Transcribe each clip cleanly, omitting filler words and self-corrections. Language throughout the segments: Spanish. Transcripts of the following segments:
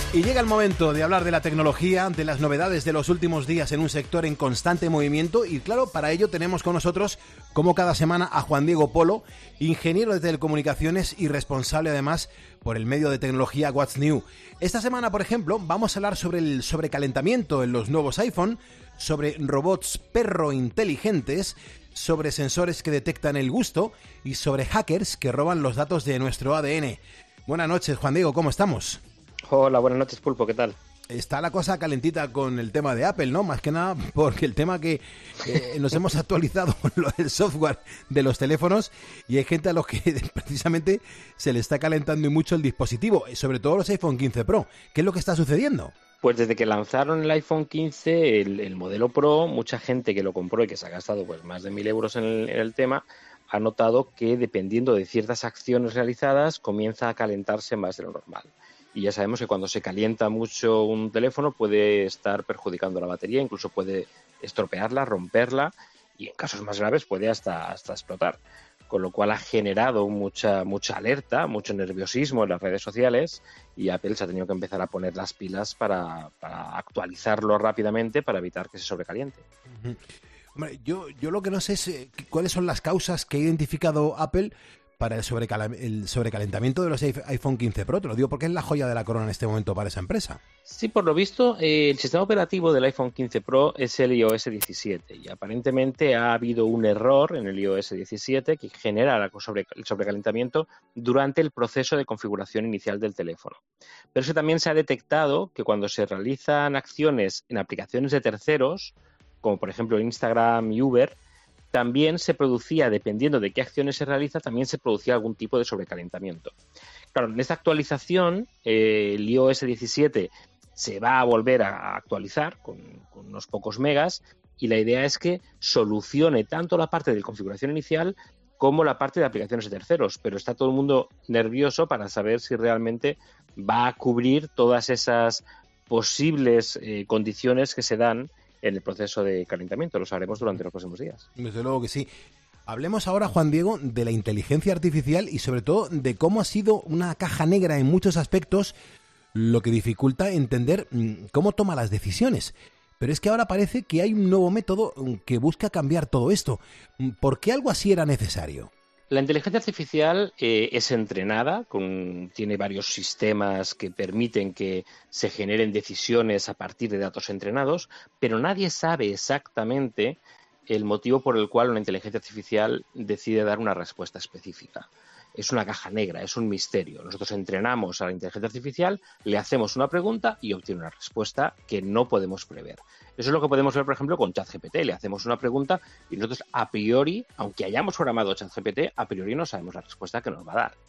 Y llega el momento de hablar de la tecnología, de las novedades de los últimos días en un sector en constante movimiento y claro, para ello tenemos con nosotros, como cada semana, a Juan Diego Polo, ingeniero de telecomunicaciones y responsable además por el medio de tecnología What's New. Esta semana, por ejemplo, vamos a hablar sobre el sobrecalentamiento en los nuevos iPhone, sobre robots perro inteligentes, sobre sensores que detectan el gusto y sobre hackers que roban los datos de nuestro ADN. Buenas noches, Juan Diego, ¿cómo estamos? Hola, buenas noches, Pulpo, ¿qué tal? Está la cosa calentita con el tema de Apple, ¿no? Más que nada porque el tema que nos hemos actualizado lo del software de los teléfonos y hay gente a los que precisamente se le está calentando mucho el dispositivo, sobre todo los iPhone 15 Pro. ¿Qué es lo que está sucediendo? Pues desde que lanzaron el iPhone 15, el modelo Pro, mucha gente que lo compró y que se ha gastado pues más de 1.000 euros en el tema, ha notado que dependiendo de ciertas acciones realizadas comienza a calentarse más de lo normal. Y ya sabemos que cuando se calienta mucho un teléfono puede estar perjudicando la batería, incluso puede estropearla, romperla y en casos más graves puede hasta explotar. Con lo cual ha generado mucha alerta, mucho nerviosismo en las redes sociales y Apple se ha tenido que empezar a poner las pilas para actualizarlo rápidamente para evitar que se sobrecaliente. Uh-huh. Hombre, yo lo que no sé es cuáles son las causas que ha identificado Apple para el sobrecalentamiento de los iPhone 15 Pro. Te lo digo porque es la joya de la corona en este momento para esa empresa. Sí, por lo visto, el sistema operativo del iPhone 15 Pro es el iOS 17 y aparentemente ha habido un error en el iOS 17 que genera el sobrecalentamiento durante el proceso de configuración inicial del teléfono. Pero eso también se ha detectado que cuando se realizan acciones en aplicaciones de terceros, como por ejemplo Instagram y Uber, también se producía, dependiendo de qué acciones se realiza, también se producía algún tipo de sobrecalentamiento. Claro, en esta actualización, el iOS 17 se va a volver a actualizar con unos pocos megas y la idea es que solucione tanto la parte de configuración inicial como la parte de aplicaciones de terceros, pero está todo el mundo nervioso para saber si realmente va a cubrir todas esas posibles condiciones que se dan en el proceso de calentamiento. Lo sabremos durante los próximos días. Desde luego que sí. Hablemos ahora, Juan Diego, de la inteligencia artificial y sobre todo de cómo ha sido una caja negra en muchos aspectos, lo que dificulta entender cómo toma las decisiones. Pero es que ahora parece que hay un nuevo método que busca cambiar todo esto. ¿Por qué algo así era necesario? La inteligencia artificial es entrenada, tiene varios sistemas que permiten que se generen decisiones a partir de datos entrenados, pero nadie sabe exactamente el motivo por el cual una inteligencia artificial decide dar una respuesta específica. Es una caja negra, es un misterio. Nosotros entrenamos a la inteligencia artificial, le hacemos una pregunta y obtiene una respuesta que no podemos prever. Eso es lo que podemos ver, por ejemplo, con ChatGPT. Le hacemos una pregunta y nosotros a priori, aunque hayamos programado ChatGPT, a priori no sabemos la respuesta que nos va a dar.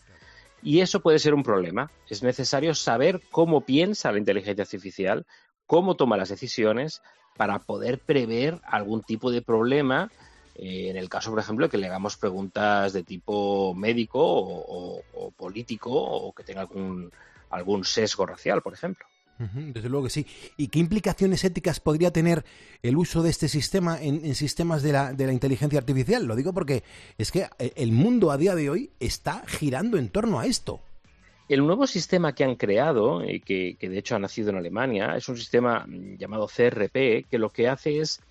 Y eso puede ser un problema. Es necesario saber cómo piensa la inteligencia artificial, cómo toma las decisiones para poder prever algún tipo de problema. En el caso, por ejemplo, de que le hagamos preguntas de tipo médico o político o que tenga algún sesgo racial, por ejemplo. Desde luego que sí. ¿Y qué implicaciones éticas podría tener el uso de este sistema en sistemas de la inteligencia artificial? Lo digo porque es que el mundo a día de hoy está girando en torno a esto. El nuevo sistema que han creado, que de hecho ha nacido en Alemania, es un sistema llamado CRP, que lo que hace es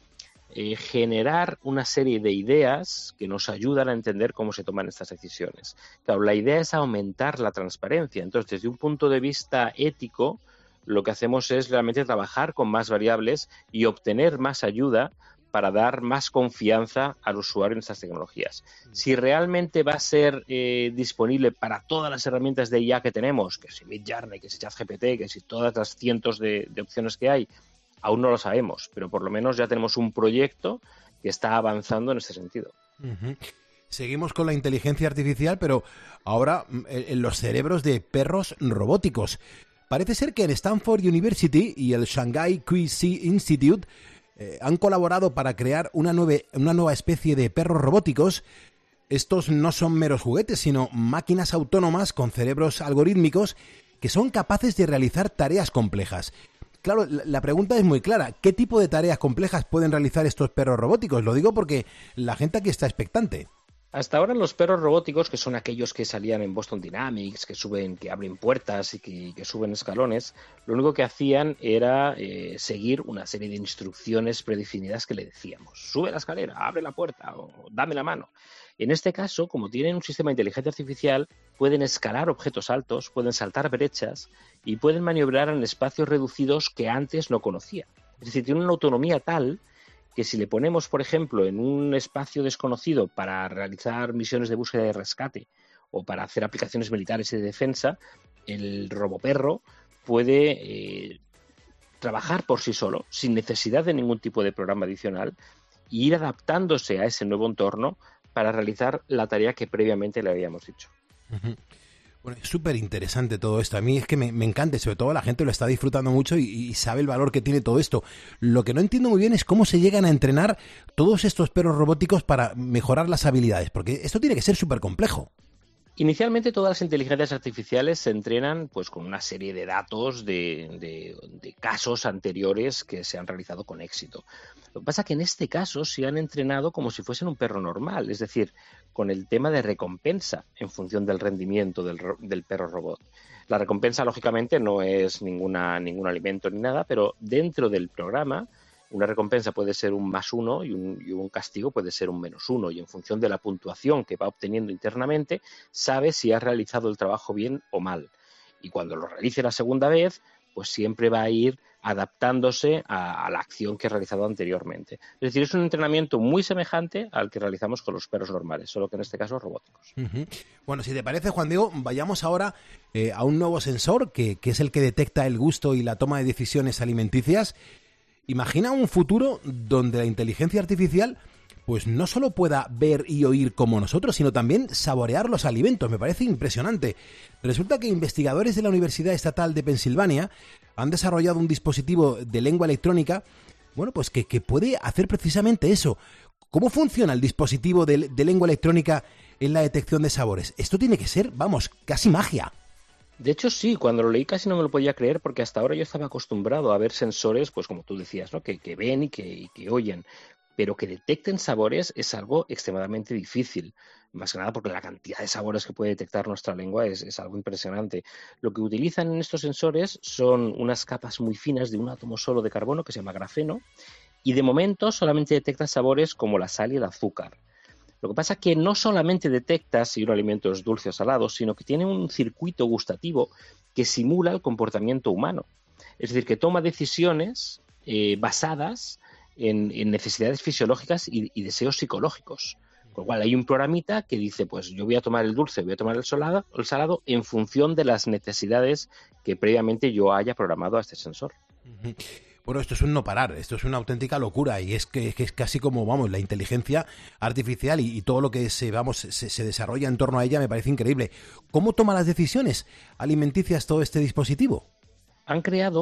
generar una serie de ideas que nos ayudan a entender cómo se toman estas decisiones. Claro, la idea es aumentar la transparencia. Entonces, desde un punto de vista ético, lo que hacemos es realmente trabajar con más variables y obtener más ayuda para dar más confianza al usuario en estas tecnologías. Si realmente va a ser disponible para todas las herramientas de IA que tenemos, que si Midjourney, que si ChatGPT, que si todas las cientos de opciones que hay, aún no lo sabemos, pero por lo menos ya tenemos un proyecto que está avanzando en este sentido. Uh-huh. Seguimos con la inteligencia artificial, pero ahora en los cerebros de perros robóticos. Parece ser que en Stanford University y el Shanghai QC Institute han colaborado para crear una nueva especie de perros robóticos. Estos no son meros juguetes, sino máquinas autónomas con cerebros algorítmicos que son capaces de realizar tareas complejas. Claro, la pregunta es muy clara. ¿Qué tipo de tareas complejas pueden realizar estos perros robóticos? Lo digo porque la gente aquí está expectante. Hasta ahora los perros robóticos, que son aquellos que salían en Boston Dynamics, que suben, que abren puertas y que suben escalones, lo único que hacían era seguir una serie de instrucciones predefinidas que le decíamos. Sube la escalera, abre la puerta o dame la mano. En este caso, como tienen un sistema de inteligencia artificial, pueden escalar objetos altos, pueden saltar brechas y pueden maniobrar en espacios reducidos que antes no conocían. Es decir, tienen una autonomía tal que si le ponemos, por ejemplo, en un espacio desconocido para realizar misiones de búsqueda y rescate o para hacer aplicaciones militares y de defensa, el roboperro puede trabajar por sí solo, sin necesidad de ningún tipo de programa adicional, e ir adaptándose a ese nuevo entorno para realizar la tarea que previamente le habíamos dicho. Uh-huh. Bueno, es súper interesante todo esto. A mí es que me encanta, y sobre todo la gente lo está disfrutando mucho y sabe el valor que tiene todo esto. Lo que no entiendo muy bien es cómo se llegan a entrenar todos estos perros robóticos para mejorar las habilidades, porque esto tiene que ser súper complejo. Inicialmente todas las inteligencias artificiales se entrenan pues con una serie de datos de casos anteriores que se han realizado con éxito. Lo que pasa es que en este caso se han entrenado como si fuesen un perro normal, es decir, con el tema de recompensa en función del rendimiento del perro robot. La recompensa, lógicamente, no es ningún alimento ni nada, pero dentro del programa una recompensa puede ser un +1 y un castigo puede ser un -1, y en función de la puntuación que va obteniendo internamente, sabe si ha realizado el trabajo bien o mal. Y cuando lo realice la segunda vez, pues siempre va a ir adaptándose a la acción que ha realizado anteriormente. Es decir, es un entrenamiento muy semejante al que realizamos con los perros normales, solo que en este caso robóticos. Uh-huh. Bueno, si te parece, Juan Diego, vayamos ahora a un nuevo sensor que es el que detecta el gusto y la toma de decisiones alimenticias. Imagina un futuro donde la inteligencia artificial pues no solo pueda ver y oír como nosotros, sino también saborear los alimentos. Me parece impresionante. Resulta que investigadores de la Universidad Estatal de Pensilvania han desarrollado un dispositivo de lengua electrónica, bueno, pues que puede hacer precisamente eso. ¿Cómo funciona el dispositivo de lengua electrónica en la detección de sabores? Esto tiene que ser, vamos, casi magia. De hecho, sí, cuando lo leí casi no me lo podía creer porque hasta ahora yo estaba acostumbrado a ver sensores, pues como tú decías, ¿no? que ven y que oyen, pero que detecten sabores es algo extremadamente difícil, más que nada porque la cantidad de sabores que puede detectar nuestra lengua es algo impresionante. Lo que utilizan en estos sensores son unas capas muy finas de un átomo solo de carbono que se llama grafeno y de momento solamente detecta sabores como la sal y el azúcar. Lo que pasa es que no solamente detecta si un alimento es dulce o salado, sino que tiene un circuito gustativo que simula el comportamiento humano. Es decir, que toma decisiones basadas en necesidades fisiológicas y deseos psicológicos. Con lo cual hay un programita que dice, pues yo voy a tomar el dulce, voy a tomar el salado en función de las necesidades que previamente yo haya programado a este sensor. Uh-huh. Bueno, esto es un no parar, esto es una auténtica locura y es que es casi como, vamos, la inteligencia artificial y todo lo que se desarrolla en torno a ella me parece increíble. ¿Cómo toma las decisiones alimenticias todo este dispositivo? Han creado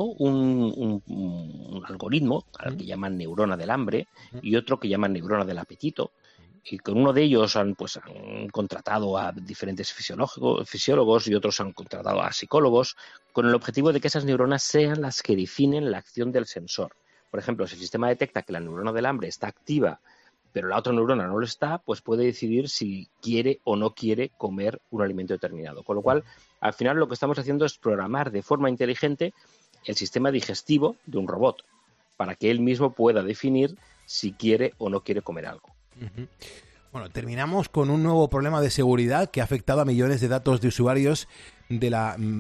un algoritmo al que llaman neurona del hambre y otro que llaman neurona del apetito. Y con uno de ellos han contratado a diferentes fisiólogos y otros han contratado a psicólogos con el objetivo de que esas neuronas sean las que definen la acción del sensor. Por ejemplo, si el sistema detecta que la neurona del hambre está activa, pero la otra neurona no lo está, pues puede decidir si quiere o no quiere comer un alimento determinado. Con lo cual, al final lo que estamos haciendo es programar de forma inteligente el sistema digestivo de un robot para que él mismo pueda definir si quiere o no quiere comer algo. Uh-huh. Bueno, terminamos con un nuevo problema de seguridad que ha afectado a millones de datos de usuarios del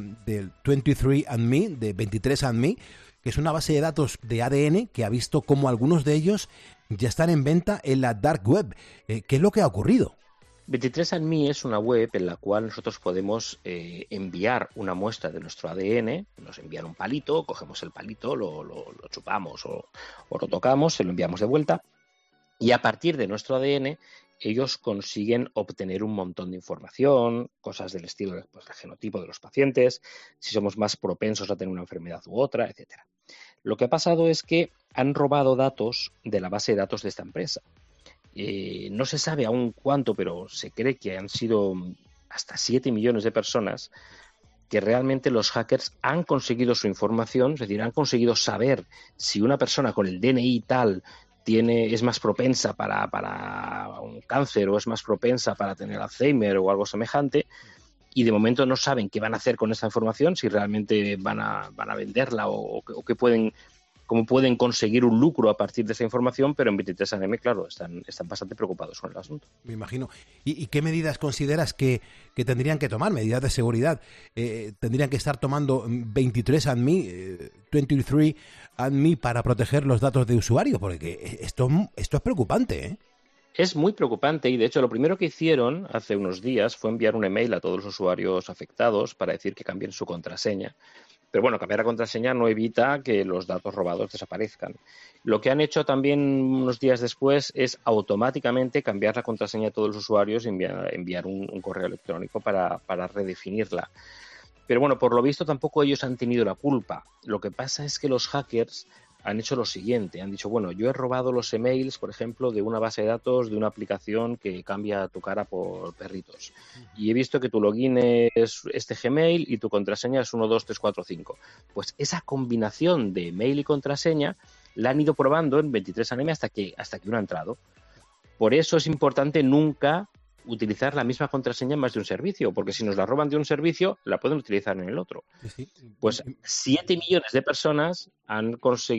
23andMe, de 23andMe, que es una base de datos de ADN que ha visto cómo algunos de ellos ya están en venta en la dark web. ¿Qué es lo que ha ocurrido? 23andMe es una web en la cual nosotros podemos enviar una muestra de nuestro ADN, nos envían un palito, cogemos el palito, lo chupamos o lo tocamos, se lo enviamos de vuelta y a partir de nuestro ADN ellos consiguen obtener un montón de información, cosas del estilo pues, el genotipo de los pacientes, si somos más propensos a tener una enfermedad u otra, etcétera. Lo que ha pasado es que han robado datos de la base de datos de esta empresa. No se sabe aún cuánto, pero se cree que han sido hasta 7 millones de personas que realmente los hackers han conseguido su información, es decir, han conseguido saber si una persona con el DNI tal es más propensa para un cáncer o es más propensa para tener Alzheimer o algo semejante, y de momento no saben qué van a hacer con esta información, si realmente van a venderla o cómo pueden conseguir un lucro a partir de esa información, pero en 23andMe, claro, están bastante preocupados con el asunto. Me imagino. ¿Y qué medidas consideras que tendrían que tomar? ¿Medidas de seguridad? ¿Tendrían que estar tomando 23andMe, 23andMe para proteger los datos de usuario? Porque esto es preocupante, ¿eh? Es muy preocupante y, de hecho, lo primero que hicieron hace unos días fue enviar un email a todos los usuarios afectados para decir que cambien su contraseña. Pero bueno, cambiar la contraseña no evita que los datos robados desaparezcan. Lo que han hecho también unos días después es automáticamente cambiar la contraseña de todos los usuarios y enviar un correo electrónico para redefinirla. Pero bueno, por lo visto tampoco ellos han tenido la culpa. Lo que pasa es que los hackers han hecho lo siguiente, han dicho, bueno, yo he robado los emails, por ejemplo, de una base de datos de una aplicación que cambia tu cara por perritos. Y he visto que tu login es este Gmail y tu contraseña es 12345. Pues esa combinación de mail y contraseña la han ido probando en 23andMe hasta que uno ha entrado. Por eso es importante nunca utilizar la misma contraseña en más de un servicio, porque si nos la roban de un servicio, la pueden utilizar en el otro. Sí. Pues 7 millones de personas han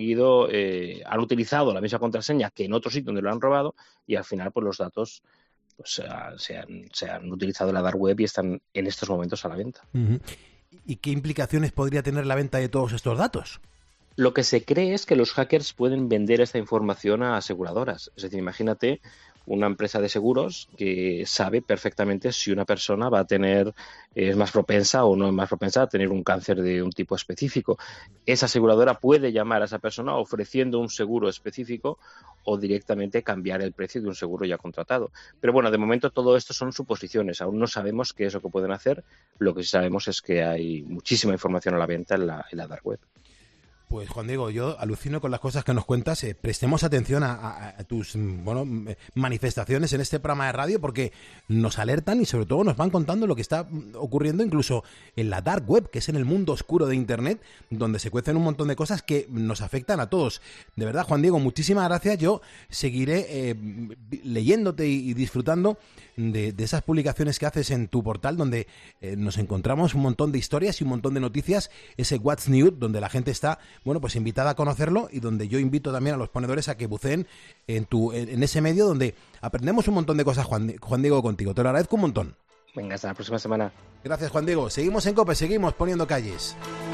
han utilizado la misma contraseña que en otro sitio donde lo han robado, y al final pues los datos pues se han utilizado en la dark web y están en estos momentos a la venta. Uh-huh. ¿Y qué implicaciones podría tener la venta de todos estos datos? Lo que se cree es que los hackers pueden vender esta información a aseguradoras. Es decir, imagínate una empresa de seguros que sabe perfectamente si una persona es más propensa o no es más propensa a tener un cáncer de un tipo específico. Esa aseguradora puede llamar a esa persona ofreciendo un seguro específico o directamente cambiar el precio de un seguro ya contratado. Pero bueno, de momento todo esto son suposiciones. Aún no sabemos qué es lo que pueden hacer. Lo que sí sabemos es que hay muchísima información a la venta en la dark web. Pues Juan Diego, yo alucino con las cosas que nos cuentas. Prestemos atención a tus manifestaciones en este programa de radio, porque nos alertan y sobre todo nos van contando lo que está ocurriendo incluso en la dark web, que es en el mundo oscuro de Internet, donde se cuecen un montón de cosas que nos afectan a todos. De verdad, Juan Diego, muchísimas gracias. Yo seguiré leyéndote y disfrutando de esas publicaciones que haces en tu portal, donde nos encontramos un montón de historias y un montón de noticias, ese What's New, donde la gente está pues invitada a conocerlo, y donde yo invito también a los ponedores a que buceen en ese medio donde aprendemos un montón de cosas, Juan Diego, contigo. Te lo agradezco un montón. Venga, hasta la próxima semana. Gracias, Juan Diego. Seguimos en COPE, seguimos poniendo calles.